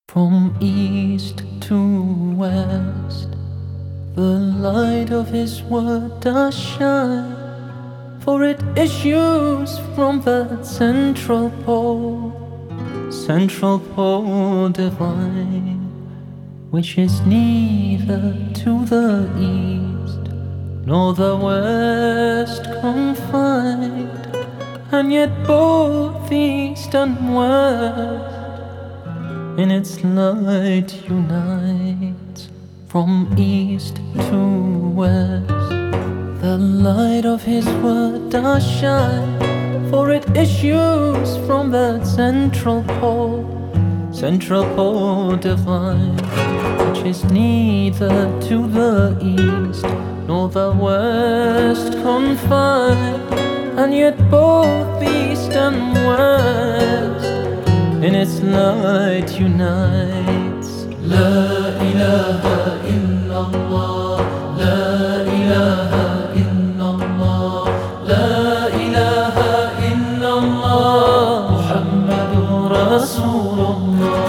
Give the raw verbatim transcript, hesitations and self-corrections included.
From east to west, the light of His word does shine, for it issues from that central pole, central pole divine, which is neither to the east nor the west confined, and yet both east and west in its light unites. From east to west, the light of His word does shine, for it issues from that central pole, central pole divine, which is neither to the east nor the west confined, and yet both east and west in its light unites. La ilaha illallah, la ilaha illallah, la ilaha illallah, Muhammadur Rasulullah.